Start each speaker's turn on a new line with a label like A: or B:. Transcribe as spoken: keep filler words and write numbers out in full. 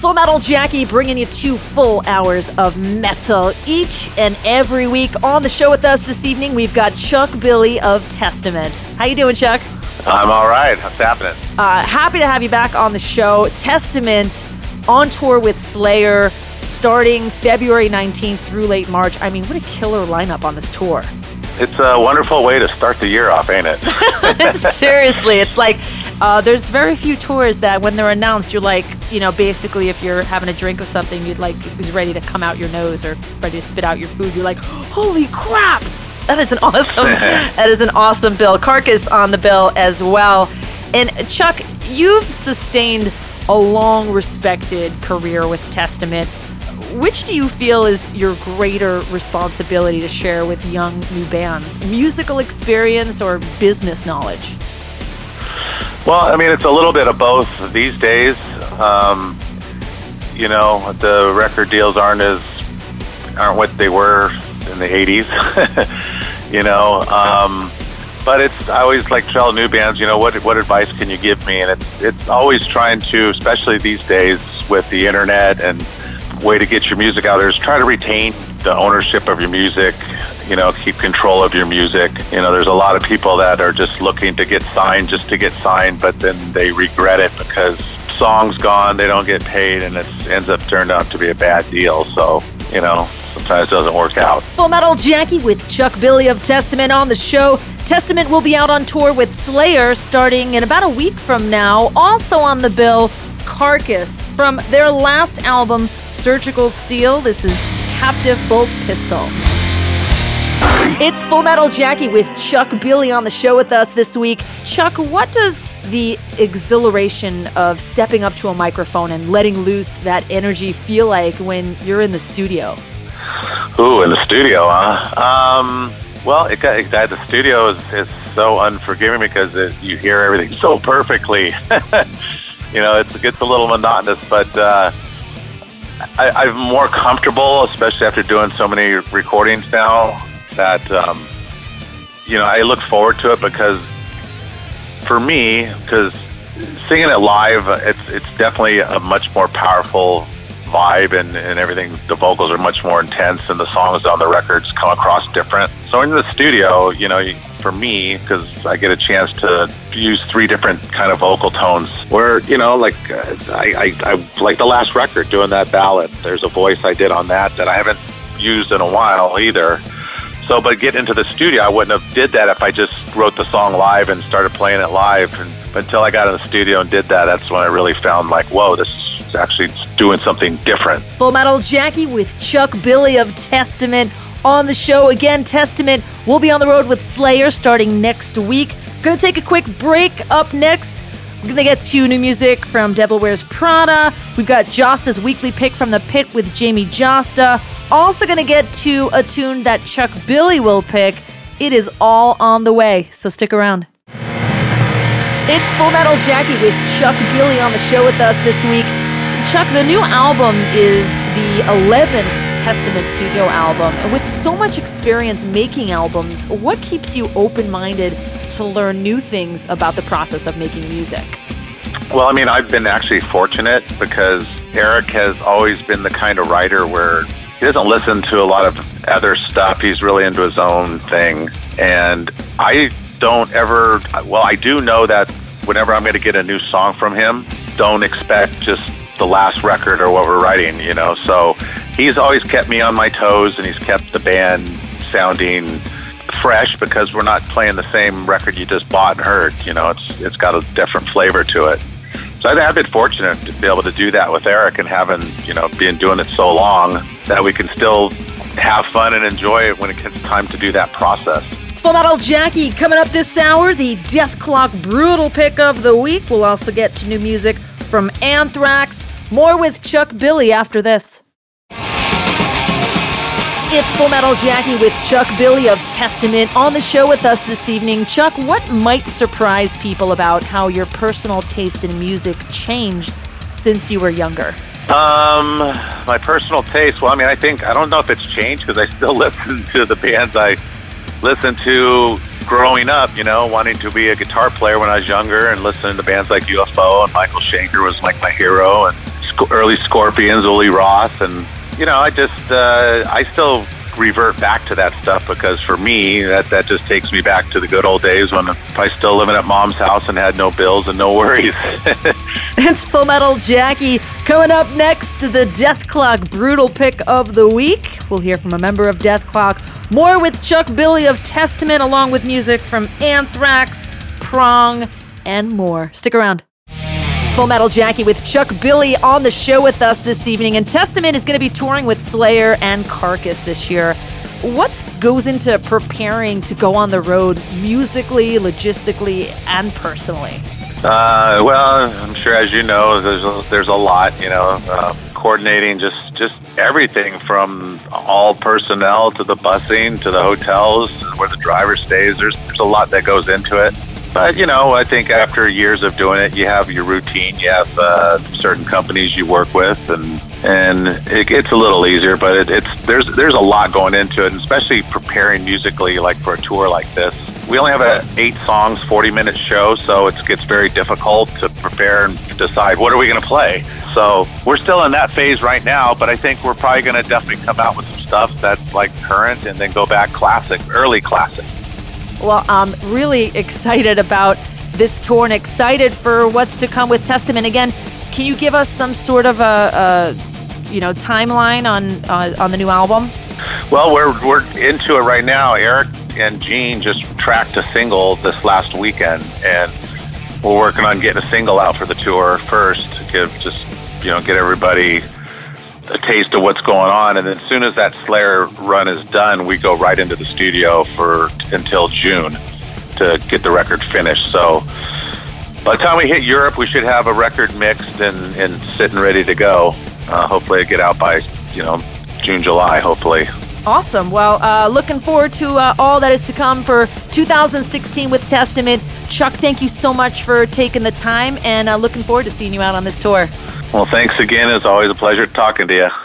A: Full Metal Jackie bringing you two full hours of metal each and every week. On the show with us this evening, we've got Chuck Billy of Testament. How you doing, Chuck?
B: I'm all right. What's happening?
A: Uh, happy to have you back on the show. Testament on tour with Slayer starting February nineteenth through late March. I mean, what a killer lineup on this tour.
B: It's a wonderful way to start the year off, ain't it?
A: Seriously, it's like uh, there's very few tours that when they're announced, you're like, you know, basically if you're having a drink of something, you'd like, it was ready to come out your nose or ready to spit out your food. You're like, holy crap! That is an awesome, that is an awesome bill. Carcass on the bill as well. And Chuck, you've sustained a long respected career with Testament. Which do you feel is your greater responsibility to share with young new bands? Musical experience or business knowledge?
B: Well, I mean, it's a little bit of both these days. Um, you know, the record deals aren't as aren't what they were in the eighties. you know, um, but it's I always like to tell new bands, you know, what what advice can you give me? And it's it's always trying to, especially these days with the internet and way to get your music out there, is try to retain the ownership of your music, you know, keep control of your music. You know, there's a lot of people that are just looking to get signed just to get signed, but then they regret it because song's gone, they don't get paid, and it ends up turned out to be a bad deal. So, you know, sometimes it doesn't work out.
A: Full Metal Jackie with Chuck Billy of Testament on the show. Testament will be out on tour with Slayer starting in about a week from now. Also on the bill, Carcass from their last album, Surgical Steel. This is Captive Bolt Pistol. It's Full Metal Jackie with Chuck Billy on the show with us this week. Chuck, what does the exhilaration of stepping up to a microphone and letting loose that energy feel like when you're in the studio?
B: Ooh, in the studio, huh? Um, well, it got, it, the studio is, is so unforgiving because it, you hear everything so perfectly. you know, it's, it gets a little monotonous, but uh, I, I'm more comfortable, especially after doing so many recordings now, that, um, you know, I look forward to it because for me, because singing it live, it's it's definitely a much more powerful vibe and, and everything. The vocals are much more intense and the songs on the records come across different. So in the studio, you know, for me, because I get a chance to use three different kind of vocal tones where, you know, like uh, I, I, I like the last record doing that ballad. There's a voice I did on that that I haven't used in a while either. So, but get into the studio, I wouldn't have did that if I just wrote the song live and started playing it live. And until I got in the studio and did that, that's when I really found like, whoa, this is actually doing something different.
A: Full Metal Jackie with Chuck Billy of Testament on the show. Again, Testament will be on the road with Slayer starting next week. Gonna take a quick break. Up next, we're gonna get to new music from Devil Wears Prada. We've got Josta's weekly pick from the pit with Jamie Josta. Also gonna get to a tune that Chuck Billy will pick. It is all on the way, so stick around. It's Full Metal Jackie with Chuck Billy on the show with us this week. Chuck, the new album is the eleventh Testament studio album. And with so much experience making albums, what keeps you open-minded to learn new things about the process of making music?
B: Well, I mean, I've been actually fortunate because Eric has always been the kind of writer where he doesn't listen to a lot of other stuff. He's really into his own thing. And I don't ever, well, I do know that whenever I'm going to get a new song from him, don't expect just the last record or what we're writing, you know. So he's always kept me on my toes and he's kept the band sounding fresh because we're not playing the same record you just bought and heard, you know. It's it's got a different flavor to it. So I've been fortunate to be able to do that with Eric and having, you know, been doing it so long that we can still have fun and enjoy it when it gets time to do that process.
A: Full Metal Jackie coming up this hour, the Death Clock Brutal pick of the week. We'll also get to new music from Anthrax. More with Chuck Billy after this. It's Full Metal Jackie with Chuck Billy of Testament on the show with us this evening. Chuck, what might surprise people about how your personal taste in music changed since you were younger?
B: Um, my personal taste, well, I mean, I think, I don't know if it's changed because I still listen to the bands I listened to growing up, you know, wanting to be a guitar player when I was younger and listening to bands like U F O and Michael Schenker was like my hero and Sc- early Scorpions, Uli Roth, and you know, I just uh, I still revert back to that stuff because for me, that that just takes me back to the good old days when I still living at mom's house and had no bills and no worries.
A: It's Full Metal Jackie. Coming up next, the Death Clock Brutal Pick of the Week. We'll hear from a member of Death Clock. More with Chuck Billy of Testament, along with music from Anthrax, Prong, and more. Stick around. Full Metal Jackie with Chuck Billy on the show with us this evening. And Testament is going to be touring with Slayer and Carcass this year. What goes into preparing to go on the road musically, logistically, and personally?
B: Uh, well, I'm sure, as you know, there's a, there's a lot, you know, uh, coordinating just, just everything from all personnel to the busing to the hotels where the driver stays. There's, there's a lot that goes into it. But, you know, I think after years of doing it, you have your routine. You have uh, certain companies you work with, and and it gets a little easier. But it, it's there's there's a lot going into it, and especially preparing musically, like for a tour like this. We only have a eight songs, forty minute show, so it gets very difficult to prepare and decide what are we going to play. So we're still in that phase right now, but I think we're probably going to definitely come out with some stuff that's like current, and then go back classic, early classic.
A: Well, I'm really excited about this tour and excited for what's to come with Testament. Again, can you give us some sort of a, a you know, timeline on uh, on the new album?
B: Well, we're we're into it right now. Eric and Gene just tracked a single this last weekend, and we're working on getting a single out for the tour first to give just you know get everybody a taste of what's going on, and then as soon as that Slayer run is done, we go right into the studio for until June to get the record finished. So by the time we hit Europe, we should have a record mixed and, and sitting ready to go. Uh, hopefully it get out by you know June, July, hopefully.
A: Awesome. Well, uh, looking forward to uh, all that is to come for two thousand sixteen with Testament. Chuck, thank you so much for taking the time, and uh, looking forward to seeing you out on this tour.
B: Well, thanks again. It's always a pleasure talking to you.